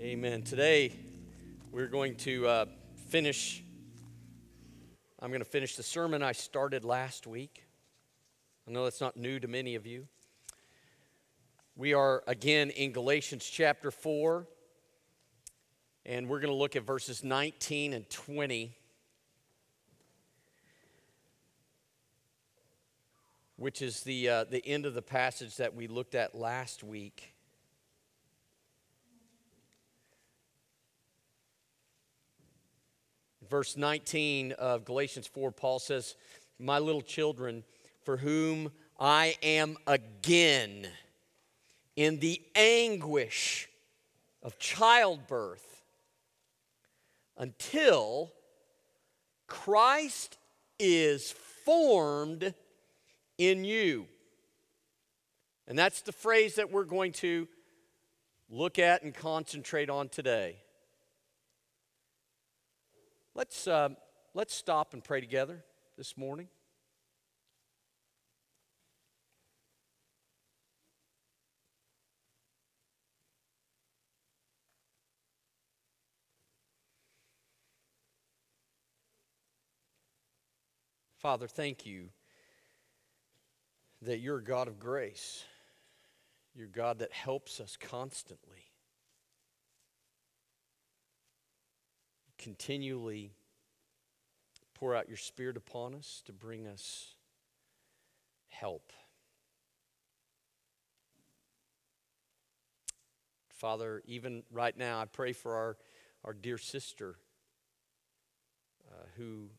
Amen. Today, we're going to I'm going to finish the sermon I started last week. I know that's not new to many of you. We are again in Galatians chapter 4, and we're going to look at verses 19 and 20, which is the end of the passage that we looked at last week. Verse 19 of Galatians 4, Paul says, "My little children, for whom I am again in the anguish of childbirth, until Christ is formed in you." And that's the phrase that we're going to look at and concentrate on today. Let's stop and pray together this morning. Father, thank you that you're a God of grace. You're a God that helps us constantly. Continually pour out your Spirit upon us to bring us help. Father, even right now, I pray for our dear sister who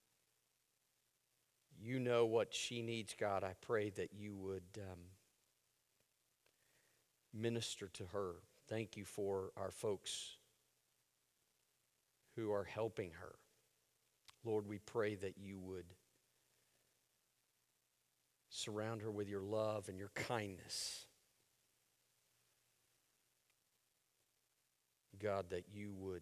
you know what she needs, God. I pray that you would minister to her. Thank you for our folks who are helping her. Lord, we pray that you would surround her with your love and your kindness. God, that you would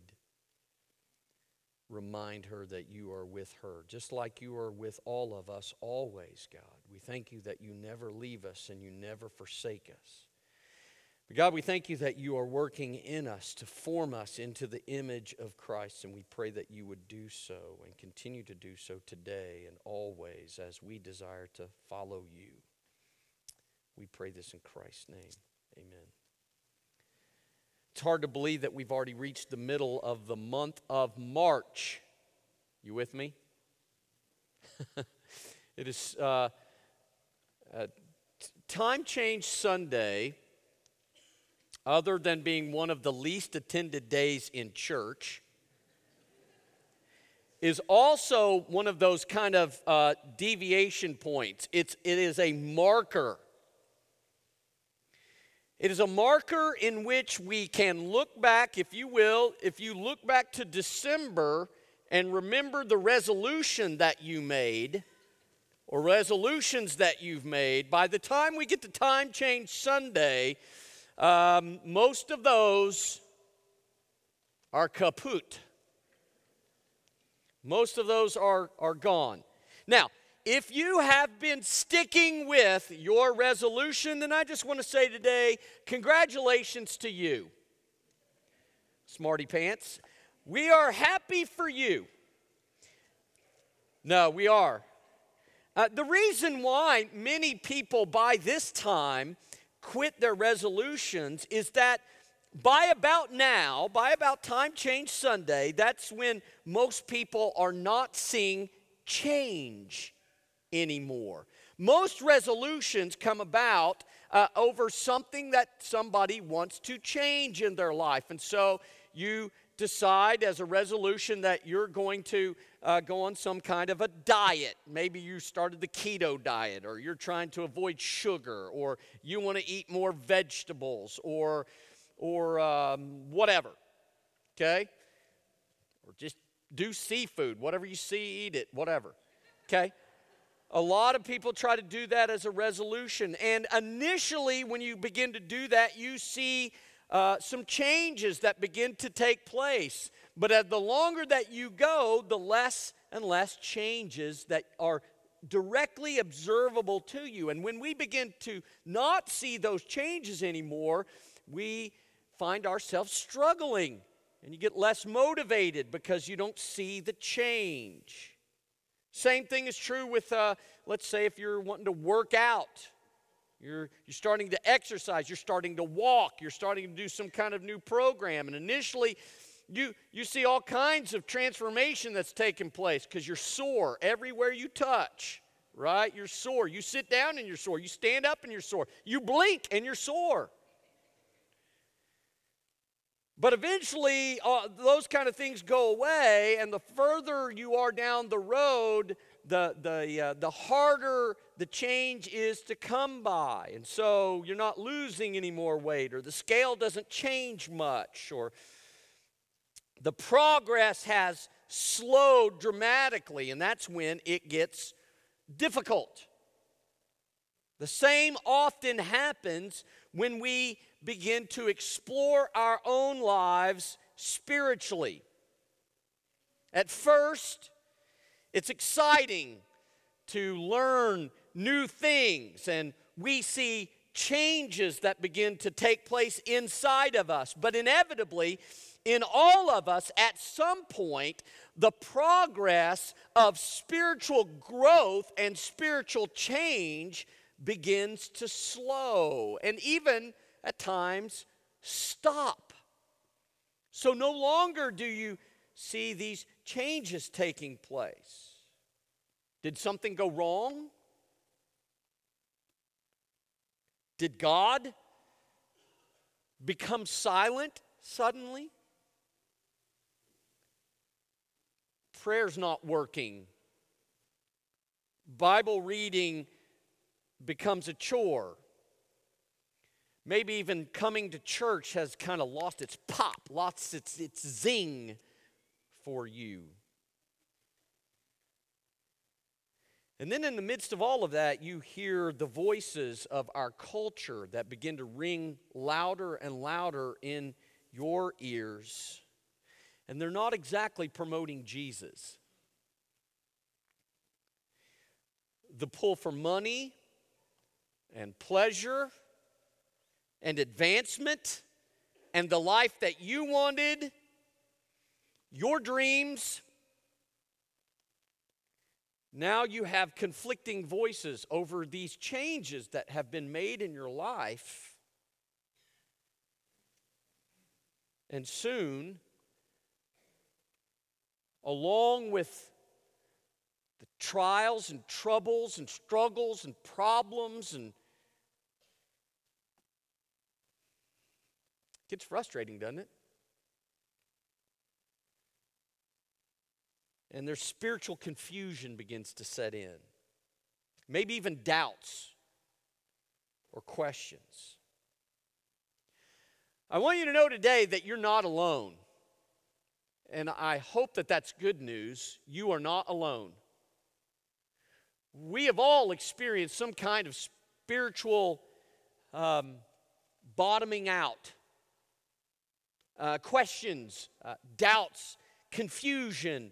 remind her that you are with her, just like you are with all of us always, God. We thank you that you never leave us and you never forsake us. But God, we thank you that you are working in us to form us into the image of Christ, and we pray that you would do so and continue to do so today and always as we desire to follow you. We pray this in Christ's name. Amen. It's hard to believe that we've already reached the middle of the month of March. You with me? It is Time Change Sunday. Other than being one of the least attended days in church, is also one of those kind of deviation points. It is a marker. It is a marker in which we can look back, if you will, if you look back to December and remember the resolution that you made, or resolutions that you've made, by the time we get to Time Change Sunday, most of those are kaput. Most of those are gone. Now, if you have been sticking with your resolution, then I just want to say today, congratulations to you, smarty pants. We are happy for you. No, we are. The reason why many people by this time quit their resolutions is that by about Time Change Sunday, that's when most people are not seeing change anymore. Most resolutions come about over something that somebody wants to change in their life. And so you decide as a resolution that you're going to go on some kind of a diet. Maybe you started the keto diet, or you're trying to avoid sugar, or you want to eat more vegetables, or whatever, okay? Or just do seafood. Whatever you see, eat it, whatever, okay? A lot of people try to do that as a resolution. And initially, when you begin to do that, you see some changes that begin to take place. But as the longer that you go, the less and less changes that are directly observable to you. And when we begin to not see those changes anymore, we find ourselves struggling. And you get less motivated because you don't see the change. Same thing is true with, let's say, if you're wanting to work out. You're starting to exercise. You're starting to walk. You're starting to do some kind of new program. And initially, you see all kinds of transformation that's taking place because you're sore everywhere you touch, right? You're sore. You sit down and you're sore. You stand up and you're sore. You blink and you're sore. But eventually, those kind of things go away, and the further you are down the road, the harder the change is to come by. And so you're not losing any more weight, or the scale doesn't change much, or the progress has slowed dramatically, and that's when it gets difficult. The same often happens when we begin to explore our own lives spiritually. At first, it's exciting to learn new things, and we see changes that begin to take place inside of us. But inevitably, in all of us, at some point, the progress of spiritual growth and spiritual change begins to slow and even at times stop. So no longer do you see these changes taking place. Did something go wrong? Did God become silent suddenly? Prayer's not working. Bible reading becomes a chore. Maybe even coming to church has kind of lost its pop, lost its zing for you. And then in the midst of all of that, you hear the voices of our culture that begin to ring louder and louder in your ears. And they're not exactly promoting Jesus. The pull for money and pleasure and advancement and the life that you wanted, your dreams. Now you have conflicting voices over these changes that have been made in your life. And soon, along with the trials and troubles and struggles and problems, and it gets frustrating, doesn't it? And their spiritual confusion begins to set in. Maybe even doubts or questions. I want you to know today that you're not alone. And I hope that that's good news. You are not alone. We have all experienced some kind of spiritual bottoming out. Questions, doubts, confusion.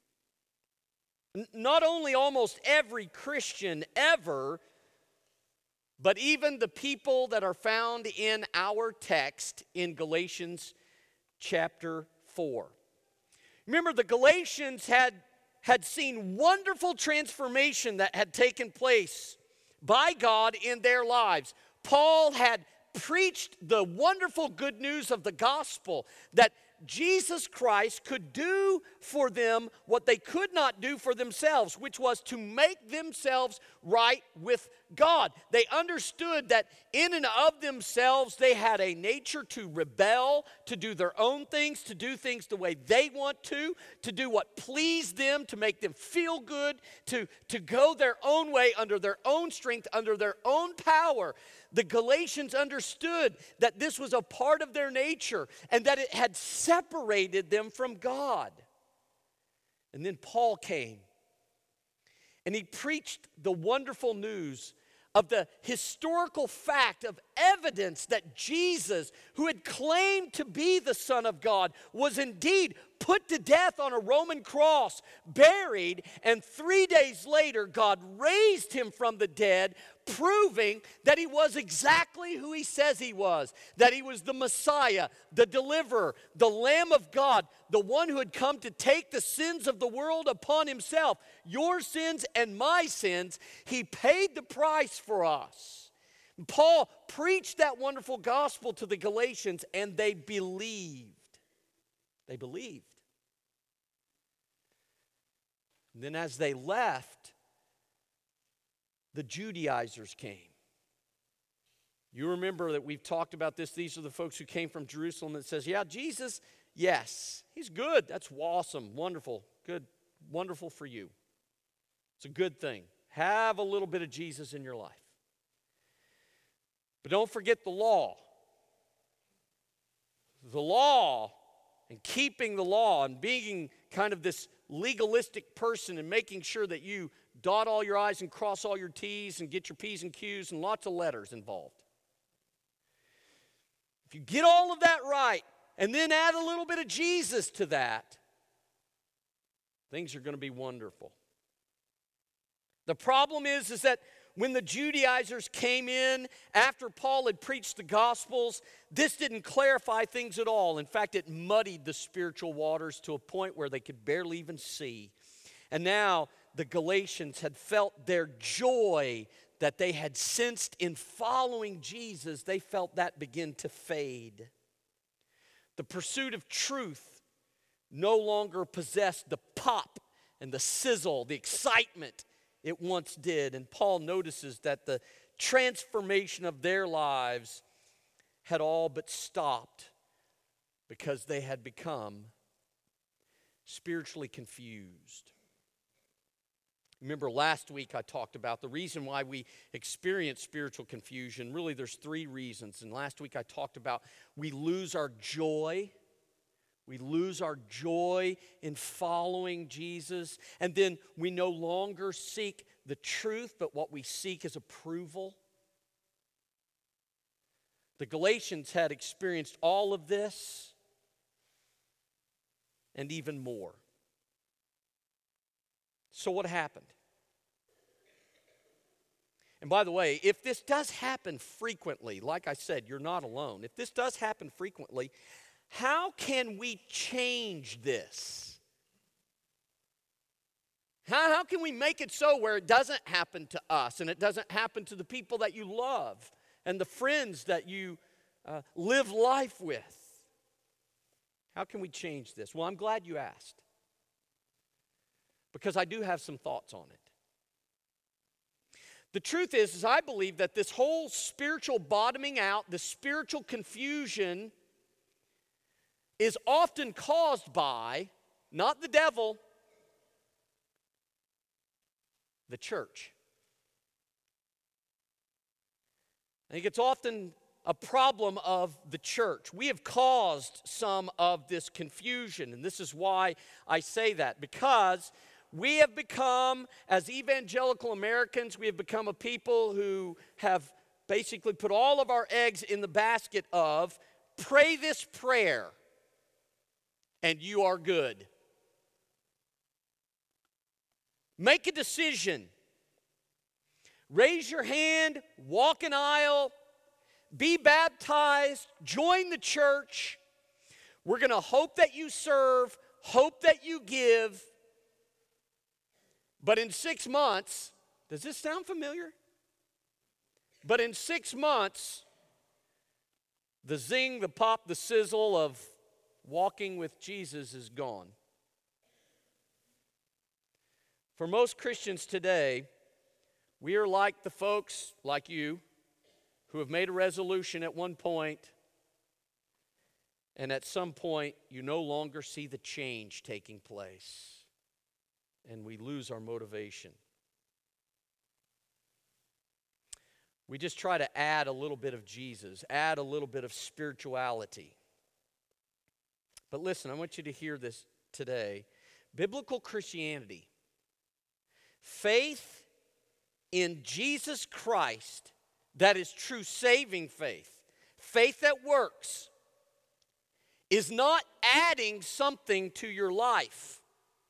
Not only almost every Christian ever, but even the people that are found in our text in Galatians chapter 4. Remember, the Galatians had seen wonderful transformation that had taken place by God in their lives. Paul had preached the wonderful good news of the gospel that Jesus Christ could do for them what they could not do for themselves, which was to make themselves right with God. They understood that in and of themselves they had a nature to rebel, to do their own things, to do things the way they want to do what pleased them, to make them feel good, to go their own way under their own strength, under their own power. The Galatians understood that this was a part of their nature and that it had separated them from God. And then Paul came and he preached the wonderful news of the historical fact of evidence that Jesus, who had claimed to be the Son of God, was indeed put to death on a Roman cross, buried, and 3 days later God raised him from the dead, proving that he was exactly who he says he was, that he was the Messiah, the deliverer, the Lamb of God, the one who had come to take the sins of the world upon himself, your sins and my sins. He paid the price for us. Paul preached that wonderful gospel to the Galatians, and they believed. They believed. And then as they left, the Judaizers came. You remember that we've talked about this. These are the folks who came from Jerusalem that says, yeah, Jesus, yes, he's good. That's awesome, wonderful, good, wonderful for you. It's a good thing. Have a little bit of Jesus in your life. But don't forget the law. The law and keeping the law and being kind of this legalistic person and making sure that you dot all your I's and cross all your T's and get your P's and Q's and lots of letters involved. If you get all of that right and then add a little bit of Jesus to that, things are going to be wonderful. The problem is that when the Judaizers came in after Paul had preached the Gospels, this didn't clarify things at all. In fact, it muddied the spiritual waters to a point where they could barely even see. And now the Galatians had felt their joy that they had sensed in following Jesus. They felt that begin to fade. The pursuit of truth no longer possessed the pop and the sizzle, the excitement it once did. And Paul notices that the transformation of their lives had all but stopped because they had become spiritually confused. Remember last week I talked about the reason why we experience spiritual confusion. Really there's 3 reasons. And last week I talked about we lose our joy. We lose our joy in following Jesus. And then we no longer seek the truth, but what we seek is approval. The Galatians had experienced all of this and even more. So what happened? And by the way, if this does happen frequently, like I said, you're not alone. If this does happen frequently, how can we change this? How can we make it so where it doesn't happen to us and it doesn't happen to the people that you love and the friends that you live life with? How can we change this? Well, I'm glad you asked, because I do have some thoughts on it. The truth is I believe that this whole spiritual bottoming out, the spiritual confusion, is often caused by, not the devil, the church. I think it's often a problem of the church. We have caused some of this confusion, and this is why I say that, because we have become, as evangelical Americans, we have become a people who have basically put all of our eggs in the basket of pray this prayer and you are good. Make a decision. Raise your hand, walk an aisle, be baptized, join the church. We're going to hope that you serve, hope that you give. But in 6 months, does this sound familiar? But in 6 months, the zing, the pop, the sizzle of walking with Jesus is gone. For most Christians today, we are like the folks like you who have made a resolution at one point, and at some point you no longer see the change taking place, and we lose our motivation. We just try to add a little bit of Jesus, add a little bit of spirituality. But listen, I want you to hear this today. Biblical Christianity, faith in Jesus Christ that is true saving faith, faith that works, is not adding something to your life.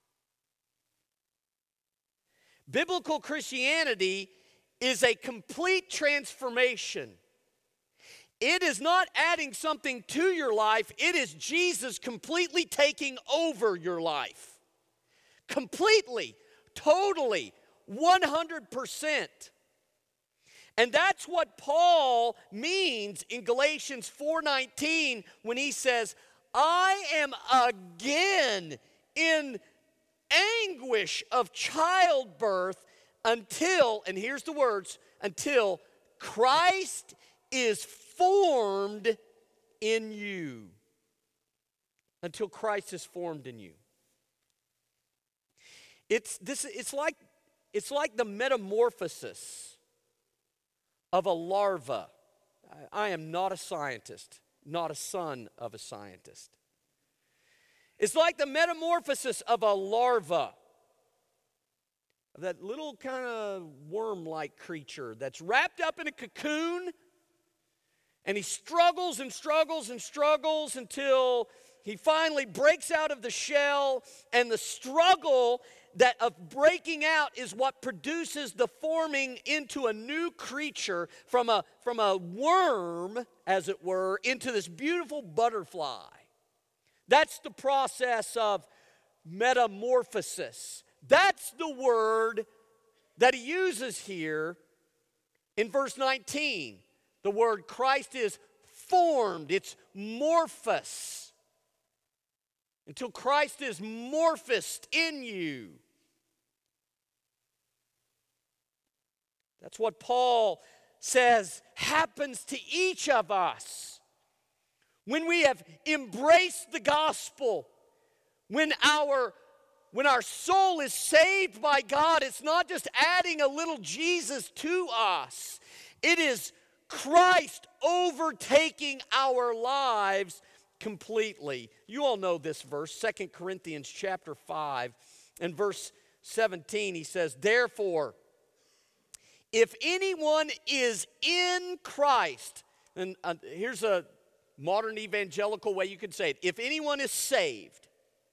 Biblical Christianity is a complete transformation. It is not adding something to your life. It is Jesus completely taking over your life. Completely, totally, 100%. And that's what Paul means in Galatians 4:19 when he says, I am again in anguish of childbirth until, and here's the words, until Christ is formed in you. Until Christ is formed in you. It's like the metamorphosis of a larva. I am not a scientist, not a son of a scientist. It's like the metamorphosis of a larva, that little kind of worm-like creature that's wrapped up in a cocoon, and he struggles and struggles and struggles until he finally breaks out of the shell, and the struggle of breaking out is what produces the forming into a new creature from a worm, as it were, into this beautiful butterfly. That's the process of metamorphosis. That's the word that he uses here in verse 19. The word Christ is formed. It's morphos. Until Christ is morphosed in you. That's what Paul says happens to each of us. When we have embraced the gospel, when our soul is saved by God, it's not just adding a little Jesus to us. It is Christ overtaking our lives completely. You all know this verse, 2 Corinthians chapter 5 and verse 17. He says, therefore, if anyone is in Christ, and here's a modern evangelical way you could say it. If anyone is saved,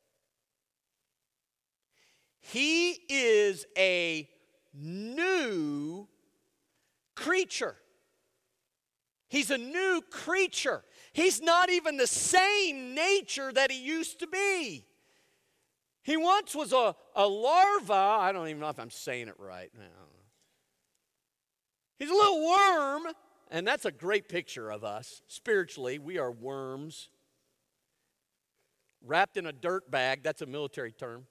he is a new creature. He's a new creature. He's not even the same nature that he used to be. He once was a larva. I don't even know if I'm saying it right now. He's a little worm. And that's a great picture of us. Spiritually, we are worms. Wrapped in a dirt bag, that's a military term.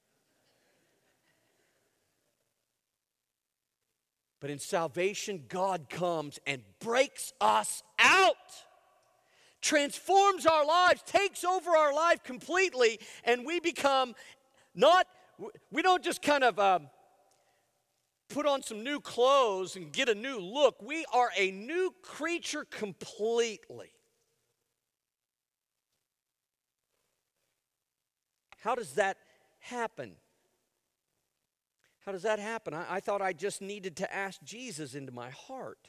But in salvation, God comes and breaks us out. Transforms our lives, takes over our life completely, and we become we don't just kind of put on some new clothes and get a new look. We are a new creature completely. How does that happen? How does that happen? I thought I just needed to ask Jesus into my heart.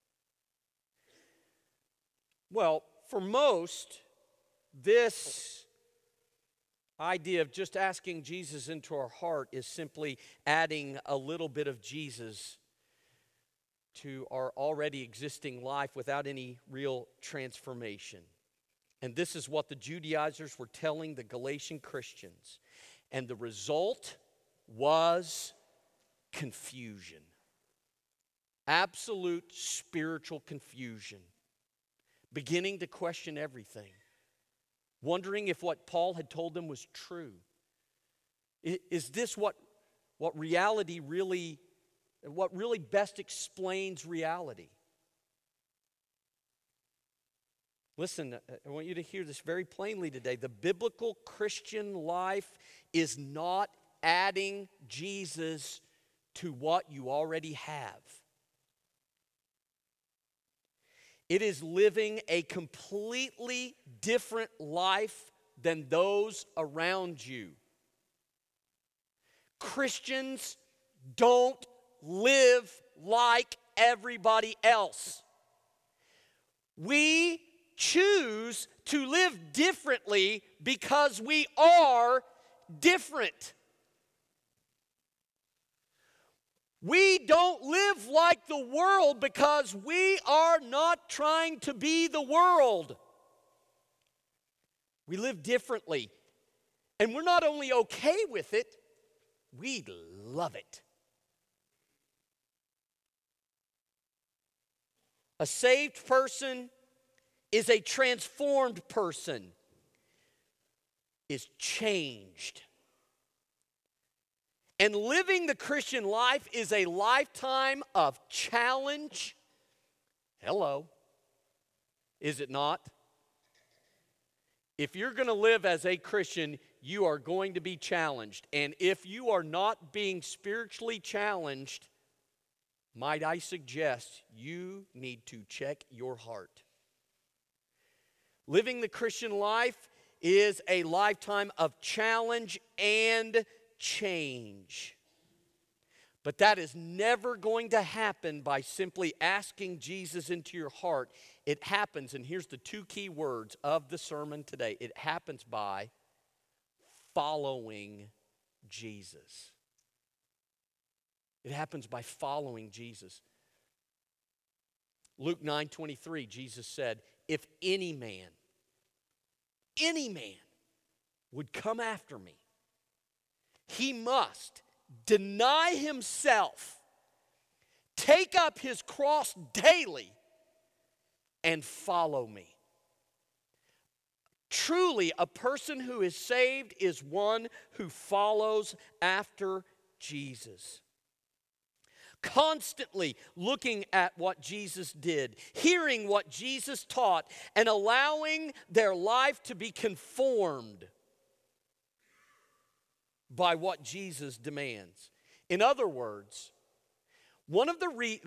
Well, for most, this idea of just asking Jesus into our heart is simply adding a little bit of Jesus to our already existing life without any real transformation. And this is what the Judaizers were telling the Galatian Christians. And the result was confusion. Absolute spiritual confusion. Beginning to question everything. Wondering if what Paul had told them was true. Is this what reality really, what really best explains reality? Listen, I want you to hear this very plainly today. The biblical Christian life is not adding Jesus to what you already have. It is living a completely different life than those around you. Christians don't live like everybody else. We choose to live differently because we are different. We don't live like the world because we are not trying to be the world. We live differently. And we're not only okay with it, we love it. A saved person is a transformed person, is changed. And living the Christian life is a lifetime of challenge. Hello. Is it not? If you're going to live as a Christian, you are going to be challenged. And if you are not being spiritually challenged, might I suggest you need to check your heart. Living the Christian life is a lifetime of challenge and change. But that is never going to happen by simply asking Jesus into your heart. It happens, and here's the two key words of the sermon today. It happens by following Jesus. It happens by following Jesus. Luke 9:23, Jesus said, if any man would come after me, he must deny himself, take up his cross daily, and follow me. Truly, a person who is saved is one who follows after Jesus. Constantly looking at what Jesus did, hearing what Jesus taught, and allowing their life to be conformed by what Jesus demands. In other words, one of the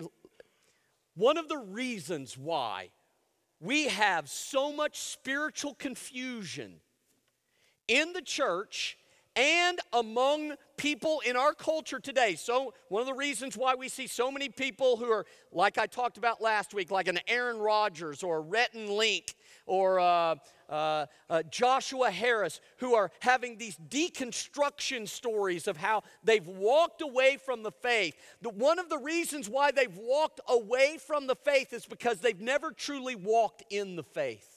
reasons why we have so much spiritual confusion in the church and among people in our culture today. So one of the reasons why we see so many people who are, like I talked about last week, like an Aaron Rodgers or Rhett and Link or Joshua Harris, who are having these deconstruction stories of how they've walked away from the faith. One of the reasons why they've walked away from the faith is because they've never truly walked in the faith.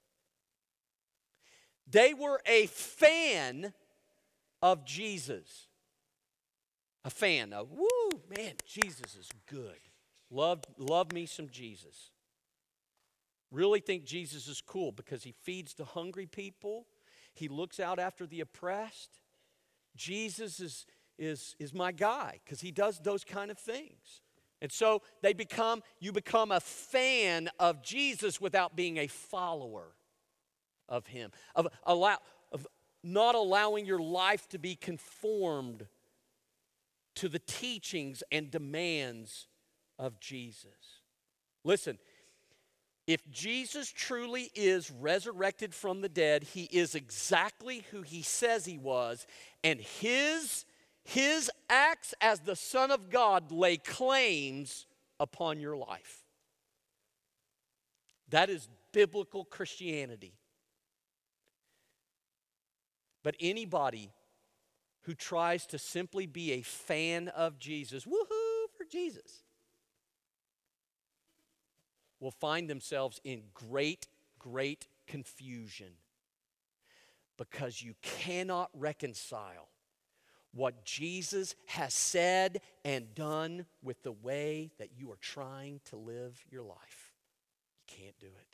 They were a fan of Jesus. A fan of, woo, man, Jesus is good. Love me some Jesus. Really think Jesus is cool because he feeds the hungry people. He looks out after the oppressed. Jesus is my guy because he does those kind of things. And so you become a fan of Jesus without being a follower of him. Of not allowing your life to be conformed to the teachings and demands of Jesus. Listen, if Jesus truly is resurrected from the dead, he is exactly who he says he was, and his acts as the Son of God lay claims upon your life. That is biblical Christianity. But anybody who tries to simply be a fan of Jesus, woohoo for Jesus, will find themselves in great confusion because you cannot reconcile what Jesus has said and done with the way that you are trying to live your life. You can't do it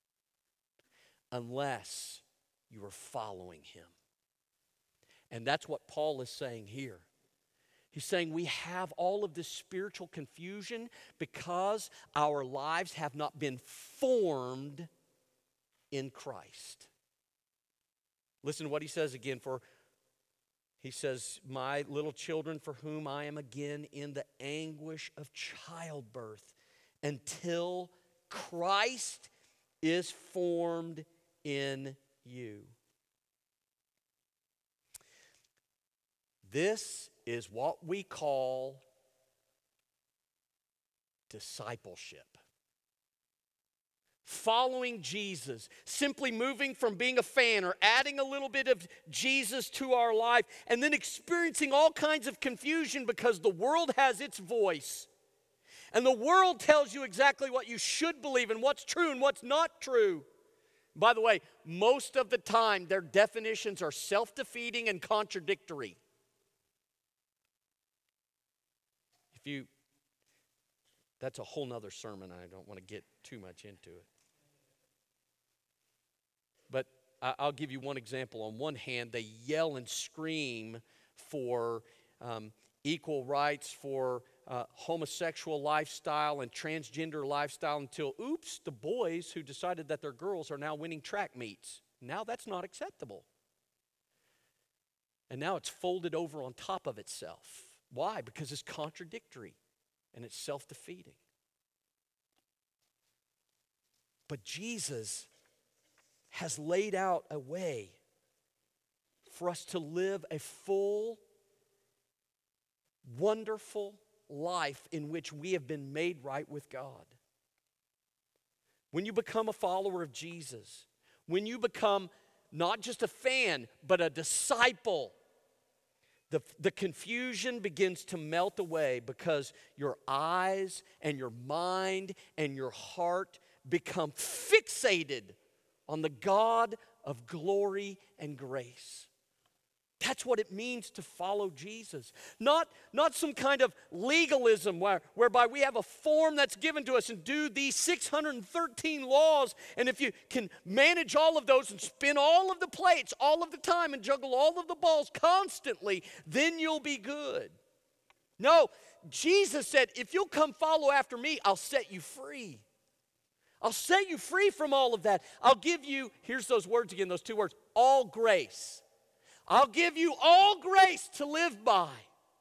unless you are following him. And that's what Paul is saying here. He's saying we have all of this spiritual confusion because our lives have not been formed in Christ. Listen to what he says again. He says, my little children, for whom I am again in the anguish of childbirth, until Christ is formed in you. This is what we call discipleship. Following Jesus, simply moving from being a fan or adding a little bit of Jesus to our life and then experiencing all kinds of confusion because the world has its voice. And the world tells you exactly what you should believe and what's true and what's not true. By the way, most of the time their definitions are self-defeating and contradictory. That's a whole nother sermon. I don't want to get too much into it. But I'll give you one example. On one hand, they yell and scream for equal rights, for homosexual lifestyle and transgender lifestyle until, oops, the boys who decided that they're girls are now winning track meets. Now that's not acceptable. And now it's folded over on top of itself. Why? Because it's contradictory and it's self-defeating. But Jesus has laid out a way for us to live a full, wonderful life in which we have been made right with God. When you become a follower of Jesus, when you become not just a fan, but a disciple, the confusion begins to melt away because your eyes and your mind and your heart become fixated on the God of glory and grace. That's what it means to follow Jesus. Not some kind of legalism whereby we have a form that's given to us and do these 613 laws, and if you can manage all of those and spin all of the plates all of the time and juggle all of the balls constantly, then you'll be good. No, Jesus said, if you'll come follow after me, I'll set you free. I'll set you free from all of that. I'll give you, here's those words again, those two words, all grace. I'll give you all grace to live by.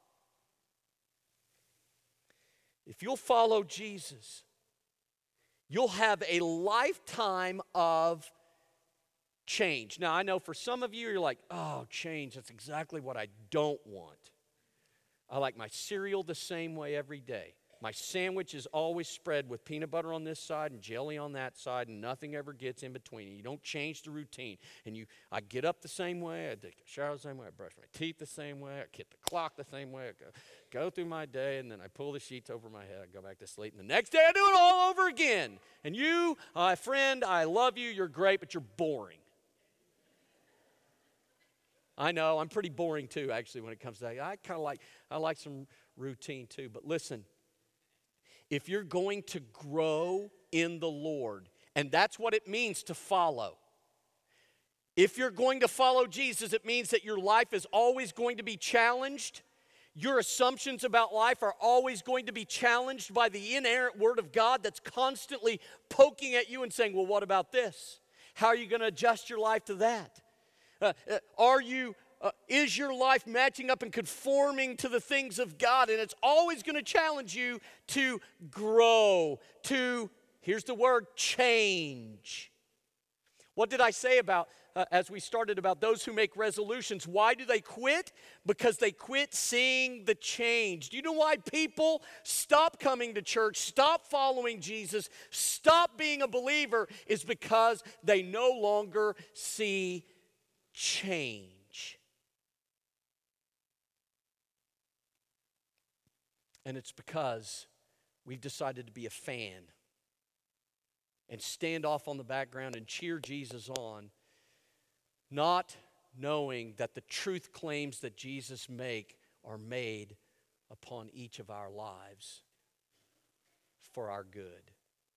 If you'll follow Jesus, you'll have a lifetime of change. Now, I know for some of you, you're like, oh, change, that's exactly what I don't want. I like my cereal the same way every day. My sandwich is always spread with peanut butter on this side and jelly on that side, and nothing ever gets in between. You don't change the routine. And I get up the same way, I take a shower the same way, I brush my teeth the same way, I hit the clock the same way, I go through my day, and then I pull the sheets over my head, I go back to sleep, and the next day I do it all over again. And you, friend, I love you, you're great, but you're boring. I know, I'm pretty boring too, actually, when it comes to that. I like some routine too, but listen. If you're going to grow in the Lord, and that's what it means to follow. If you're going to follow Jesus, it means that your life is always going to be challenged. Your assumptions about life are always going to be challenged by the inerrant Word of God that's constantly poking at you and saying, well, what about this? How are you going to adjust your life to that? Is your life matching up and conforming to the things of God? And it's always going to challenge you to grow, to, here's the word, change. What did I say about, as we started, about those who make resolutions? Why do they quit? Because they quit seeing the change. Do you know why people stop coming to church, stop following Jesus, stop being a believer? Is because they no longer see change. And it's because we've decided to be a fan and stand off on the background and cheer Jesus on, not knowing that the truth claims that Jesus are made upon each of our lives for our good.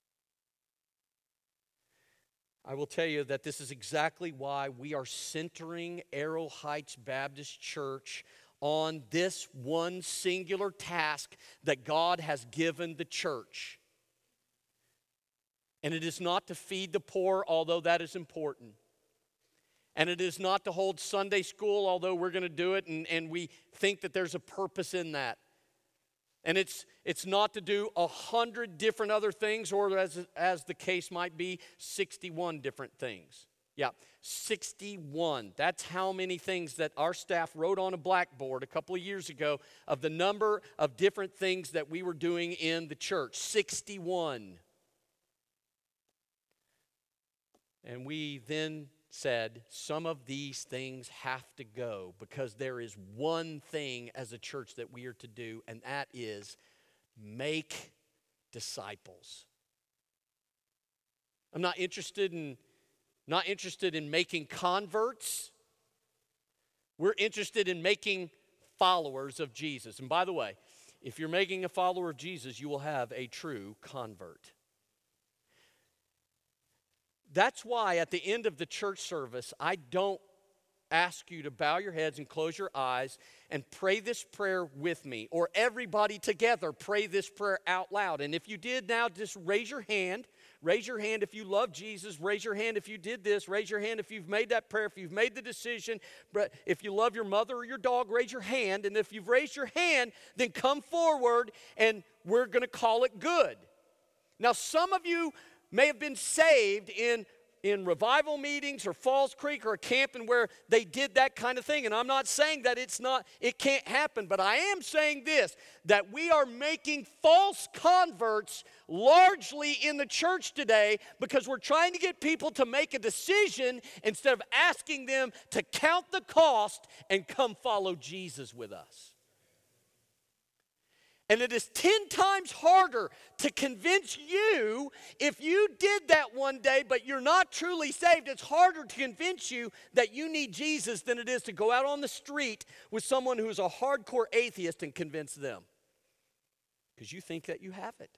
I will tell you that this is exactly why we are centering Arrow Heights Baptist Church on this one singular task that God has given the church. And it is not to feed the poor, although that is important. And it is not to hold Sunday school, although we're going to do it, and we think that there's a purpose in that. And it's not to do 100 different other things, or as the case might be, 61 different things. Yeah, 61. That's how many things that our staff wrote on a blackboard a couple of years ago of the number of different things that we were doing in the church. 61. And we then said, some of these things have to go because there is one thing as a church that we are to do, and that is make disciples. I'm not interested in making converts. We're interested in making followers of Jesus. And by the way, if you're making a follower of Jesus, you will have a true convert. That's why at the end of the church service, I don't ask you to bow your heads and close your eyes and pray this prayer with me, or everybody together pray this prayer out loud. And if you did now, just raise your hand. Raise your hand if you love Jesus. Raise your hand if you did this. Raise your hand if you've made that prayer, if you've made the decision. But if you love your mother or your dog, raise your hand. And if you've raised your hand, then come forward and we're going to call it good. Now, some of you may have been saved in revival meetings or Falls Creek or a camping where they did that kind of thing. And I'm not saying that it can't happen, but I am saying this, that we are making false converts largely in the church today because we're trying to get people to make a decision instead of asking them to count the cost and come follow Jesus with us. And it is 10 times harder to convince you if you did that one day, but you're not truly saved. It's harder to convince you that you need Jesus than it is to go out on the street with someone who's a hardcore atheist and convince them. Because you think that you have it.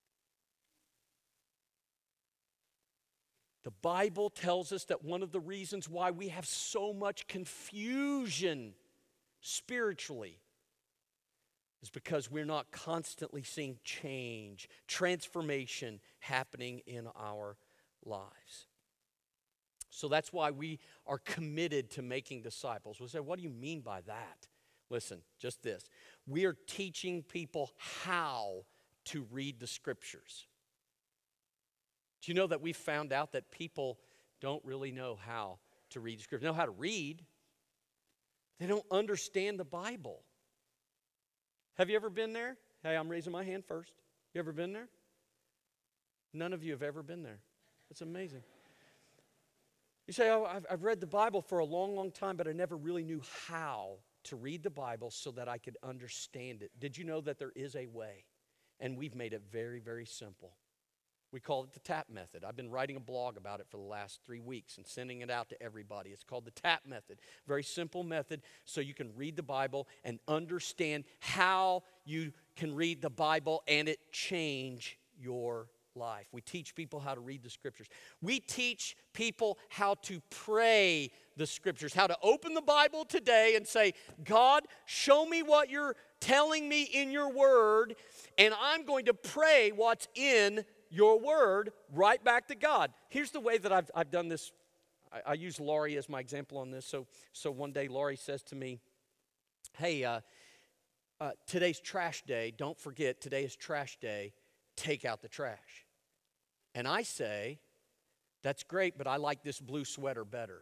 The Bible tells us that one of the reasons why we have so much confusion spiritually is because we're not constantly seeing change, transformation happening in our lives. So that's why we are committed to making disciples. We'll say, what do you mean by that? Listen, just this. We are teaching people how to read the Scriptures. Do you know that we found out that people don't really know how to read the Scriptures? They know how to read. They don't understand the Bible. Have you ever been there? Hey, I'm raising my hand first. You ever been there? None of you have ever been there. That's amazing. You say, oh, I've read the Bible for a long, long time, but I never really knew how to read the Bible so that I could understand it. Did you know that there is a way? And we've made it very, very simple. We call it the TAP method. I've been writing a blog about it for the last 3 weeks and sending it out to everybody. It's called the TAP method. Very simple method so you can read the Bible and understand how you can read the Bible and it change your life. We teach people how to read the Scriptures. We teach people how to pray the Scriptures, how to open the Bible today and say, God, show me what you're telling me in your word, and I'm going to pray what's in your word right back to God. Here's the way that I've done this. I use Laurie as my example on this. So one day Laurie says to me, hey, today's trash day. Don't forget, today is trash day. Take out the trash. And I say, that's great, but I like this blue sweater better.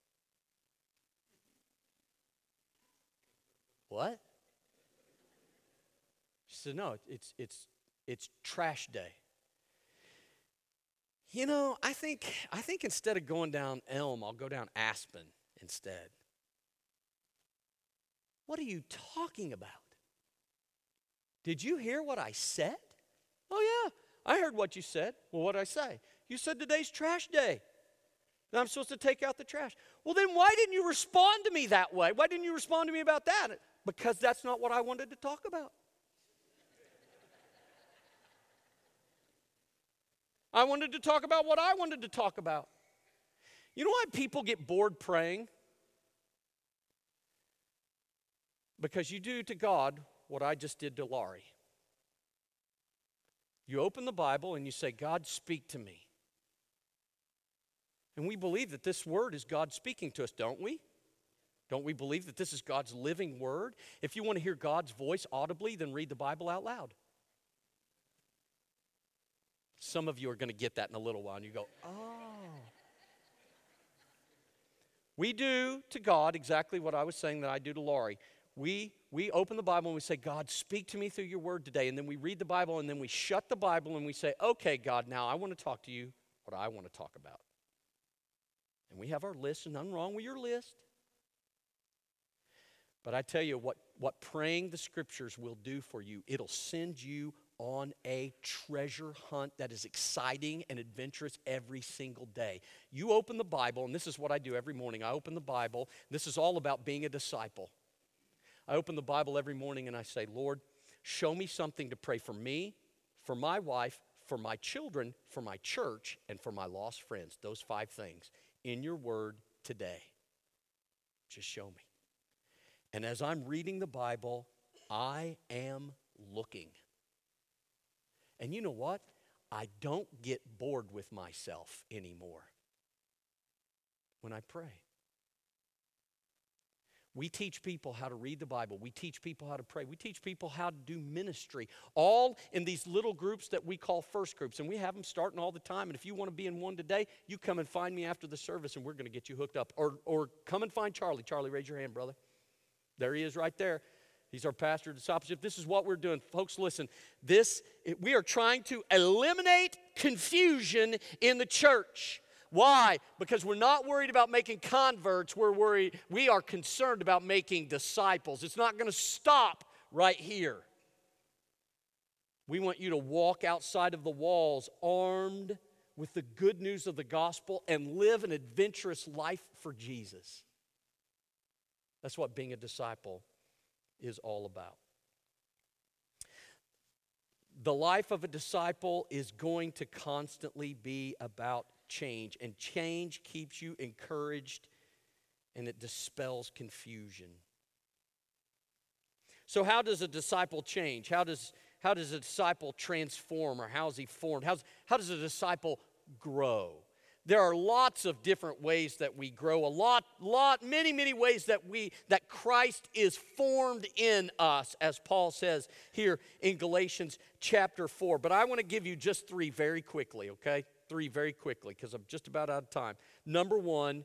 What? She said, no, it's trash day. You know, I think instead of going down Elm, I'll go down Aspen instead. What are you talking about? Did you hear what I said? Oh, yeah, I heard what you said. Well, what did I say? You said today's trash day. And I'm supposed to take out the trash. Well, then why didn't you respond to me that way? Why didn't you respond to me about that? Because that's not what I wanted to talk about. I wanted to talk about what I wanted to talk about. You know why people get bored praying? Because you do to God what I just did to Laurie. You open the Bible and you say, God, speak to me. And we believe that this word is God speaking to us, don't we? Don't we believe that this is God's living word? If you want to hear God's voice audibly, then read the Bible out loud. Some of you are going to get that in a little while, and you go, oh. We do to God exactly what I was saying that I do to Laurie. We open the Bible and we say, God, speak to me through your word today. And then we read the Bible and then we shut the Bible and we say, okay, God, now I want to talk to you what I want to talk about. And we have our list, and nothing wrong with your list. But I tell you what praying the scriptures will do for you, it'll send you on a treasure hunt that is exciting and adventurous every single day. You open the Bible, and this is what I do every morning. I open the Bible. This is all about being a disciple. I open the Bible every morning and I say, Lord, show me something to pray for me, for my wife, for my children, for my church, and for my lost friends. Those 5 things in your word today. Just show me. And as I'm reading the Bible, I am looking. And you know what? I don't get bored with myself anymore when I pray. We teach people how to read the Bible. We teach people how to pray. We teach people how to do ministry, all in these little groups that we call first groups. And we have them starting all the time. And if you want to be in one today, you come and find me after the service and we're going to get you hooked up. Or come and find Charlie. Charlie, raise your hand, brother. There he is right there. He's our pastor of discipleship. This is what we're doing. Folks, listen. We are trying to eliminate confusion in the church. Why? Because we're not worried about making converts. We are concerned about making disciples. It's not going to stop right here. We want you to walk outside of the walls armed with the good news of the gospel and live an adventurous life for Jesus. That's what being a disciple is all about. The life of a disciple is going to constantly be about change, and change keeps you encouraged and it dispels confusion. So how does a disciple change? How does a disciple transform, or how is he formed? How does a disciple grow? There are lots of different ways that we grow, many ways that Christ is formed in us, as Paul says here in Galatians chapter 4. But I want to give you just 3 very quickly, okay? 3 very quickly, because I'm just about out of time. Number one,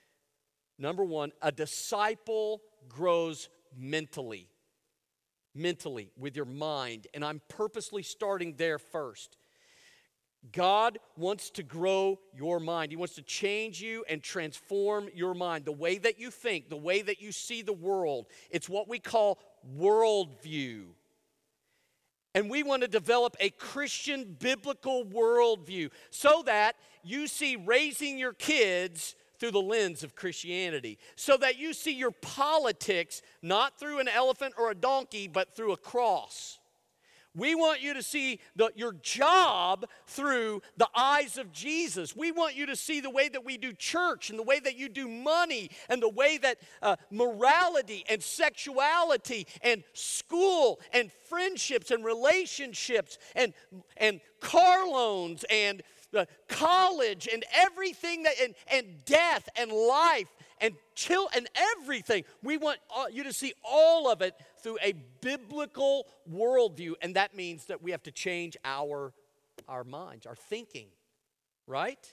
a disciple grows mentally with your mind. And I'm purposely starting there first. God wants to grow your mind. He wants to change you and transform your mind. The way that you think, the way that you see the world. It's what we call worldview. And we want to develop a Christian biblical worldview so that you see raising your kids through the lens of Christianity. So that you see your politics not through an elephant or a donkey, but through a cross. We want you to see your job through the eyes of Jesus. We want you to see the way that we do church and the way that you do money and the way that morality and sexuality and school and friendships and relationships and car loans and college and everything and death and life and everything. We want you to see all of it through a biblical worldview, and that means that we have to change our minds, our thinking, right?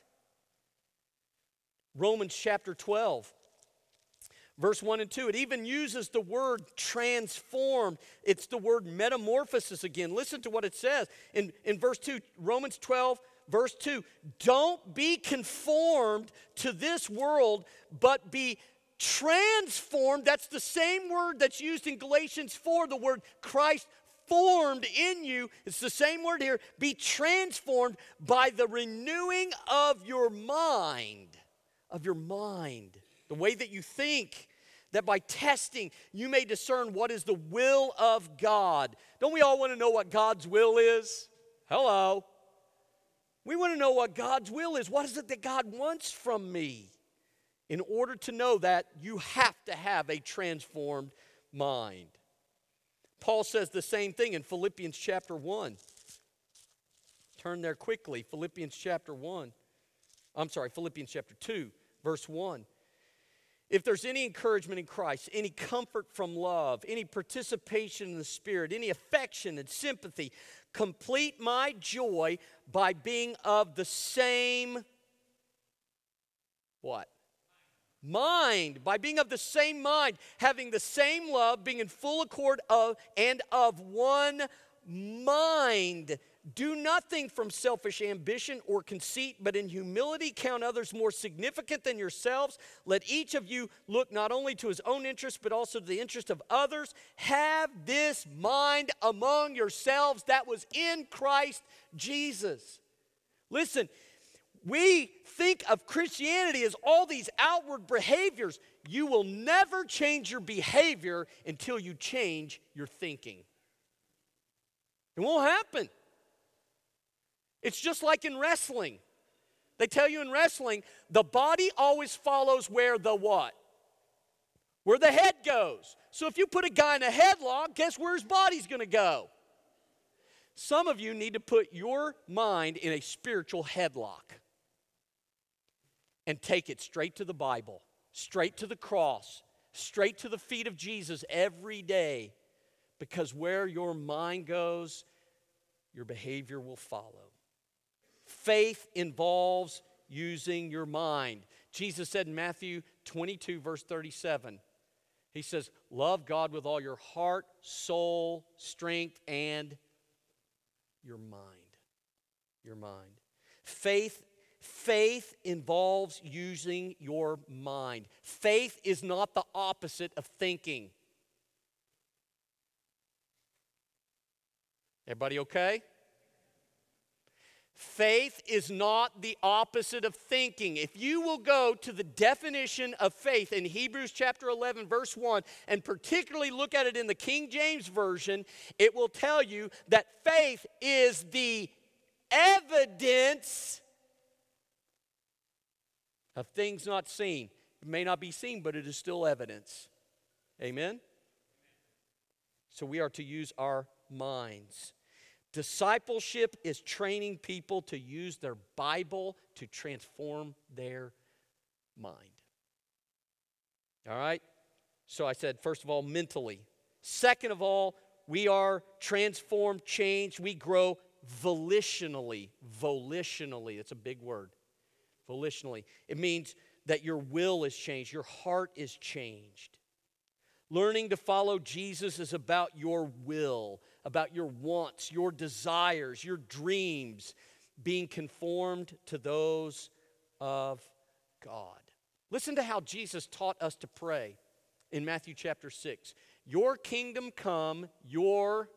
Romans chapter 12, verse 1 and 2. It even uses the word transform. It's the word metamorphosis again. Listen to what it says in verse 2, Romans 12, verse 2. Don't be conformed to this world, but be transformed. That's the same word that's used in Galatians 4, the word Christ formed in you. It's the same word here. Be transformed by the renewing of your mind. The way that you think, that by testing you may discern what is the will of God. Don't we all want to know what God's will is? Hello. We want to know what God's will is. What is it that God wants from me? In order to know that, you have to have a transformed mind. Paul says the same thing in Philippians chapter 1. Turn there quickly. Philippians chapter 2, verse 1. If there's any encouragement in Christ, any comfort from love, any participation in the Spirit, any affection and sympathy, complete my joy by being of the same, what? Mind, by being of the same mind, having the same love, being in full accord of and of one mind. Do nothing from selfish ambition or conceit, but in humility count others more significant than yourselves. Let each of you look not only to his own interest, but also to the interest of others. Have this mind among yourselves that was in Christ Jesus. Listen, we think of Christianity as all these outward behaviors. You will never change your behavior until you change your thinking. It won't happen. It's just like in wrestling. They tell you in wrestling, the body always follows where the what? Where the head goes. So if you put a guy in a headlock, guess where his body's going to go? Some of you need to put your mind in a spiritual headlock and take it straight to the Bible, straight to the cross, straight to the feet of Jesus every day. Because where your mind goes, your behavior will follow. Faith involves using your mind. Jesus said in Matthew 22, verse 37, he says, love God with all your heart, soul, strength, and your mind. Your mind. Faith involves using your mind. Faith is not the opposite of thinking. Everybody okay? Faith is not the opposite of thinking. If you will go to the definition of faith in Hebrews chapter 11, verse 1, and particularly look at it in the King James Version, it will tell you that faith is the evidence of things not seen. It may not be seen, but it is still evidence. Amen? So we are to use our minds. Discipleship is training people to use their Bible to transform their mind. All right? So I said, first of all, mentally. Second of all, we are transformed, changed. We grow volitionally. Volitionally. It's a big word. Volitionally. It means that your will is changed. Your heart is changed. Learning to follow Jesus is about your will, about your wants, your desires, your dreams, being conformed to those of God. Listen to how Jesus taught us to pray in Matthew chapter 6. Your kingdom come, your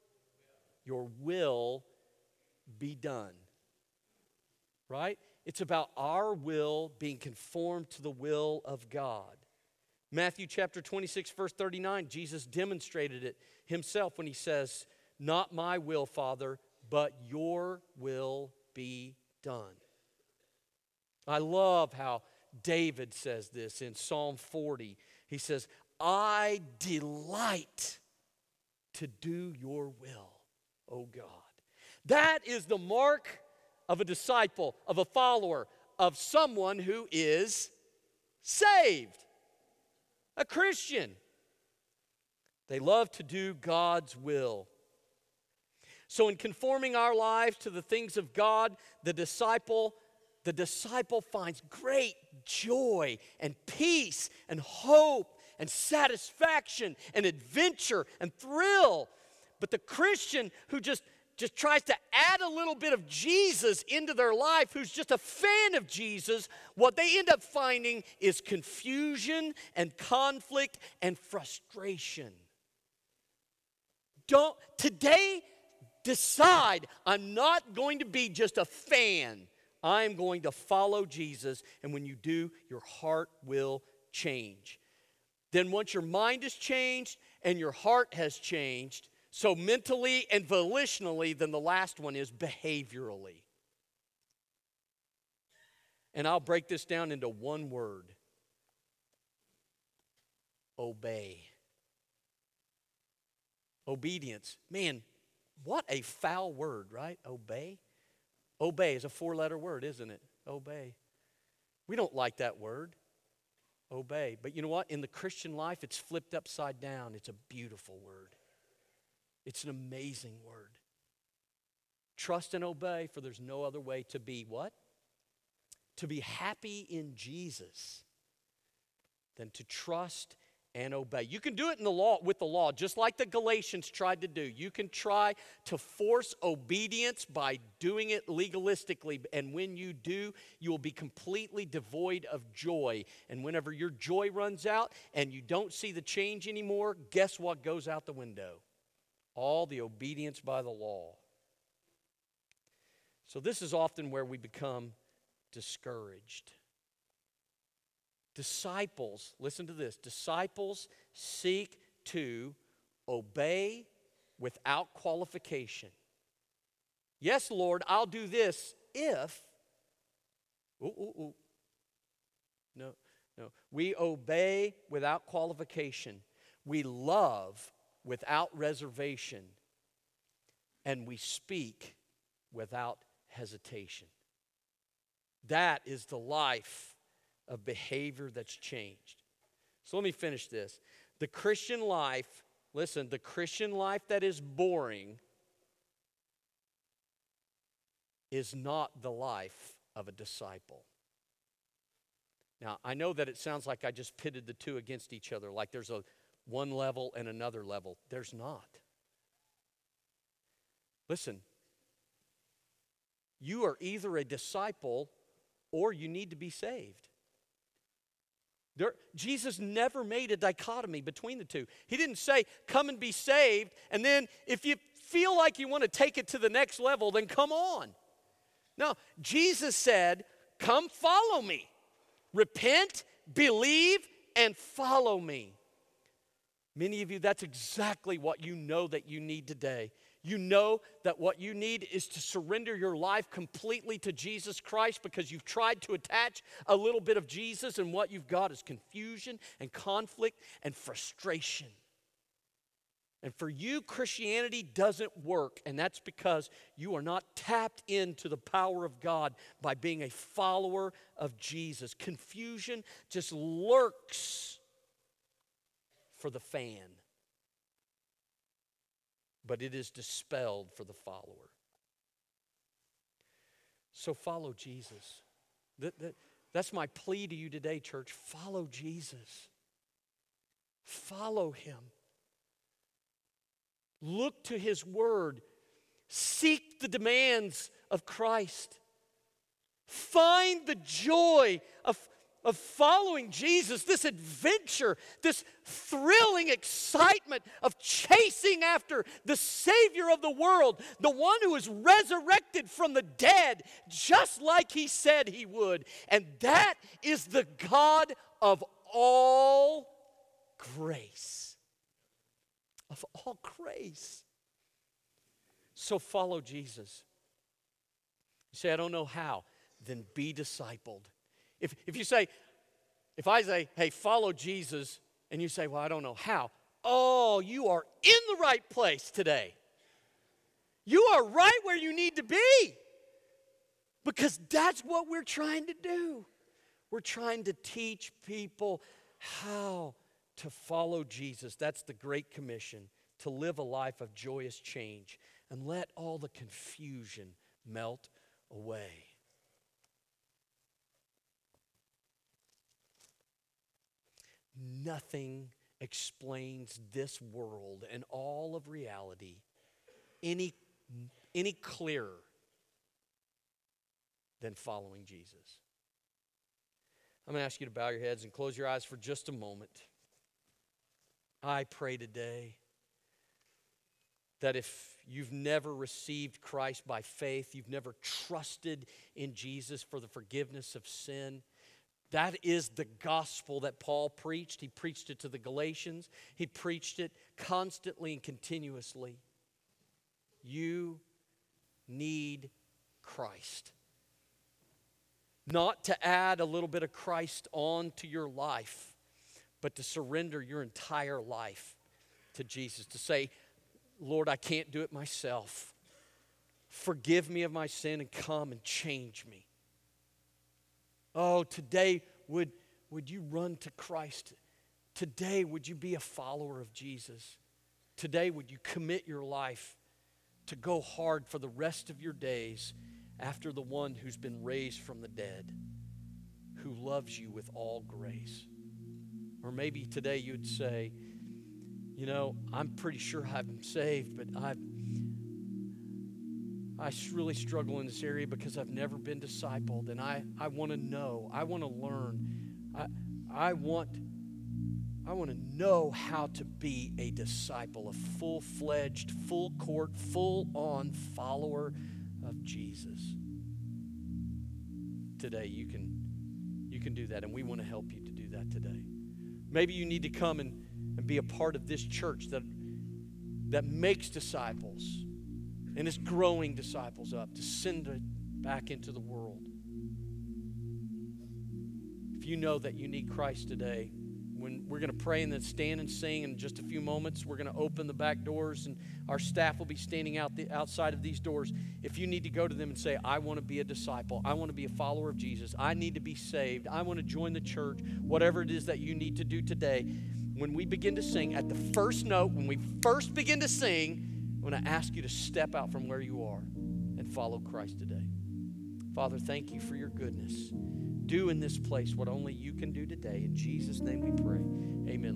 will be done. Right? It's about our will being conformed to the will of God. Matthew chapter 26, verse 39, Jesus demonstrated it himself when he says, not my will, Father, but your will be done. I love how David says this in Psalm 40. He says, I delight to do your will, O God. That is the mark of a disciple, of a follower, of someone who is saved. A Christian. They love to do God's will. So in conforming our lives to the things of God, the disciple finds great joy and peace and hope and satisfaction and adventure and thrill. But the Christian who just tries to add a little bit of Jesus into their life, who's just a fan of Jesus, what they end up finding is confusion and conflict and frustration. Today, decide, I'm not going to be just a fan. I'm going to follow Jesus, and when you do, your heart will change. Then once your mind is changed and your heart has changed, so mentally and volitionally, then the last one is behaviorally. And I'll break this down into one word. Obey. Obedience. Man, what a foul word, right? Obey. Obey is a 4-letter word, isn't it? Obey. We don't like that word. Obey. But you know what? In the Christian life, it's flipped upside down. It's a beautiful word. It's an amazing word. Trust and obey, for there's no other way to be what? To be happy in Jesus than to trust and obey. You can do it in the law with the law, just like the Galatians tried to do. You can try to force obedience by doing it legalistically, and when you do, you will be completely devoid of joy. And whenever your joy runs out and you don't see the change anymore, guess what goes out the window? All the obedience by the law. So this is often where we become discouraged. Disciples, listen to this, disciples seek to obey without qualification. Yes, Lord, I'll do this if, No. We obey without qualification. We love without reservation. And we speak without hesitation. That is the life of behavior that's changed. So let me finish this. The Christian life, listen, the Christian life that is boring is not the life of a disciple. Now, I know that it sounds like I just pitted the two against each other, like there's a one level and another level. There's not. Listen, you are either a disciple or you need to be saved. Jesus never made a dichotomy between the two. He didn't say, come and be saved, and then if you feel like you want to take it to the next level, then come on. No, Jesus said, come follow me. Repent, believe, and follow me. Many of you, that's exactly what you know that you need today. You know that what you need is to surrender your life completely to Jesus Christ because you've tried to attach a little bit of Jesus, and what you've got is confusion and conflict and frustration. And for you, Christianity doesn't work, and that's because you are not tapped into the power of God by being a follower of Jesus. Confusion just lurks for the fan, but it is dispelled for the follower. So follow Jesus. That's my plea to you today, church. Follow Jesus. Follow him. Look to his word. Seek the demands of Christ. Find the joy of following Jesus, this adventure, this thrilling excitement of chasing after the Savior of the world, the one who is resurrected from the dead, just like he said he would. And that is the God of all grace. Of all grace. So follow Jesus. You say, I don't know how. Then be discipled. If I say, hey, follow Jesus, and you say, well, I don't know how. Oh, you are in the right place today. You are right where you need to be. Because that's what we're trying to do. We're trying to teach people how to follow Jesus. That's the Great Commission, to live a life of joyous change and let all the confusion melt away. Nothing explains this world and all of reality any clearer than following Jesus. I'm going to ask you to bow your heads and close your eyes for just a moment. I pray today that if you've never received Christ by faith, you've never trusted in Jesus for the forgiveness of sin, that is the gospel that Paul preached. He preached it to the Galatians. He preached it constantly and continuously. You need Christ. Not to add a little bit of Christ on to your life, but to surrender your entire life to Jesus. To say, Lord, I can't do it myself. Forgive me of my sin and come and change me. Oh, today would you run to Christ? Today would you be a follower of Jesus? Today would you commit your life to go hard for the rest of your days after the one who's been raised from the dead, who loves you with all grace? Or maybe today you'd say, you know, I'm pretty sure I'm saved, but I really struggle in this area because I've never been discipled, and I want to know. I want to learn. I want to know how to be a disciple, a full-fledged, full-court, full-on follower of Jesus. Today you can do that, and we want to help you to do that today. Maybe you need to come and be a part of this church that makes disciples and is growing disciples up to send it back into the world. If you know that you need Christ today, when we're going to pray and then stand and sing in just a few moments, we're going to open the back doors and our staff will be standing outside of these doors. If you need to go to them and say, I want to be a disciple, I want to be a follower of Jesus, I need to be saved, I want to join the church, whatever it is that you need to do today, when we begin to sing, at the first note, when we first begin to sing, I'm going to ask you to step out from where you are and follow Christ today. Father, thank you for your goodness. Do in this place what only you can do today. In Jesus' name we pray. Amen.